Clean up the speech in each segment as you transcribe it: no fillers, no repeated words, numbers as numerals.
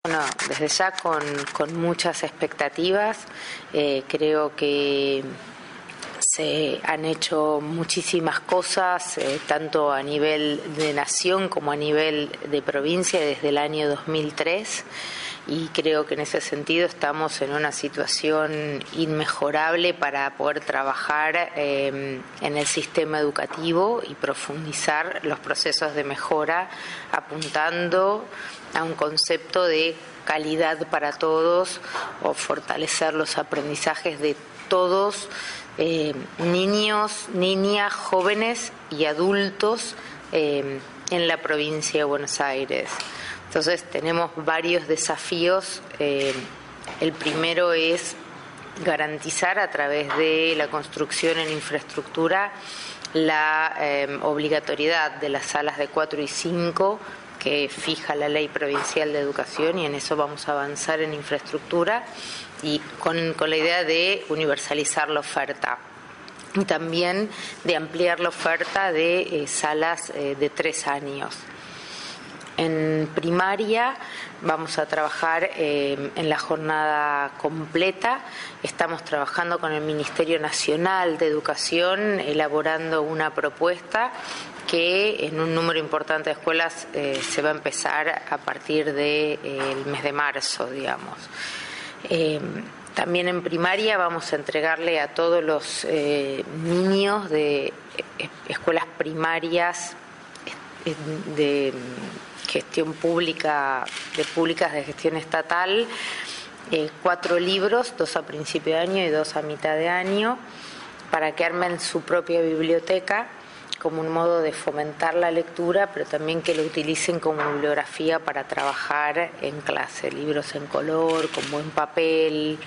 Bueno, desde ya con muchas expectativas. Creo que se han hecho muchísimas cosas, tanto a nivel de nación como a nivel de provincia desde el año 2003, y creo que en ese sentido estamos en una situación inmejorable para poder trabajar en el sistema educativo y profundizar los procesos de mejora, apuntando a un concepto de calidad para todos o fortalecer los aprendizajes de todos, niños, niñas, jóvenes y adultos en la provincia de Buenos Aires. Entonces tenemos varios desafíos. El primero es garantizar a través de la construcción en infraestructura la obligatoriedad de las salas de 4 y 5 que fija la Ley Provincial de Educación, y en eso vamos a avanzar en infraestructura y con la idea de universalizar la oferta y también de ampliar la oferta de salas de 3 años. En primaria vamos a trabajar en la jornada completa. Estamos trabajando con el Ministerio Nacional de Educación, elaborando una propuesta que en un número importante de escuelas se va a empezar a partir del mes de marzo, digamos. También en primaria vamos a entregarle a todos los niños de escuelas primarias de gestión pública, públicas de gestión estatal, 4 libros, 2 a principio de año y 2 a mitad de año, para que armen su propia biblioteca como un modo de fomentar la lectura, pero también que lo utilicen como bibliografía para trabajar en clase, libros en color, con buen papel,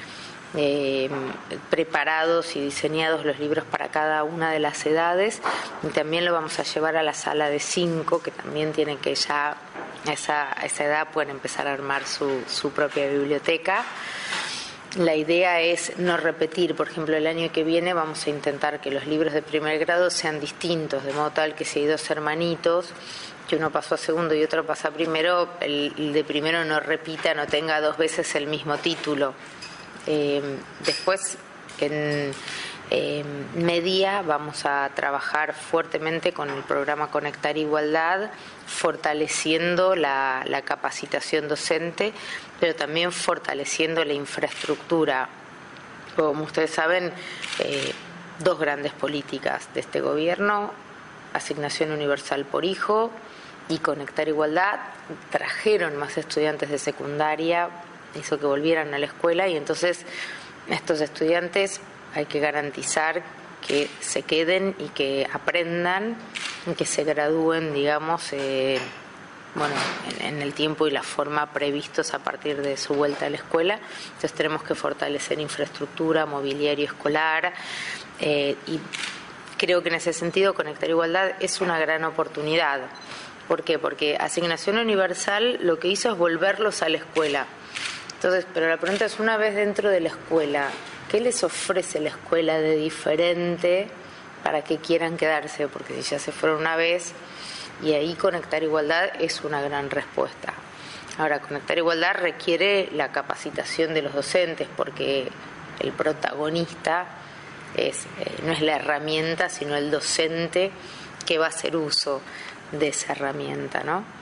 preparados y diseñados los libros para cada una de las edades. Y también lo vamos a llevar a la sala de 5, que también tienen que ya a esa edad pueden empezar a armar su propia biblioteca. La idea es no repetir. Por ejemplo, el año que viene vamos a intentar que los libros de primer grado sean distintos, de modo tal que si hay 2 hermanitos, que uno pasó a segundo y otro pasa a primero, el de primero no repita, no tenga 2 veces el mismo título. Después, en media, vamos a trabajar fuertemente con el programa Conectar Igualdad, fortaleciendo la capacitación docente, pero también fortaleciendo la infraestructura. Como ustedes saben, 2 grandes políticas de este gobierno: asignación universal por hijo y Conectar Igualdad, trajeron más estudiantes de secundaria, hizo que volvieran a la escuela, y entonces estos estudiantes hay que garantizar que se queden y que aprendan y que se gradúen, digamos, en el tiempo y la forma previstos a partir de su vuelta a la escuela. Entonces tenemos que fortalecer infraestructura, mobiliario escolar, y creo que en ese sentido Conectar Igualdad es una gran oportunidad. ¿Por qué? Porque Asignación Universal lo que hizo es volverlos a la escuela. Entonces, pero la pregunta es, una vez dentro de la escuela, ¿qué les ofrece la escuela de diferente para que quieran quedarse? Porque si ya se fueron una vez, y ahí Conectar Igualdad es una gran respuesta. Ahora, Conectar Igualdad requiere la capacitación de los docentes, porque el protagonista no es la herramienta, sino el docente que va a hacer uso de esa herramienta, ¿no?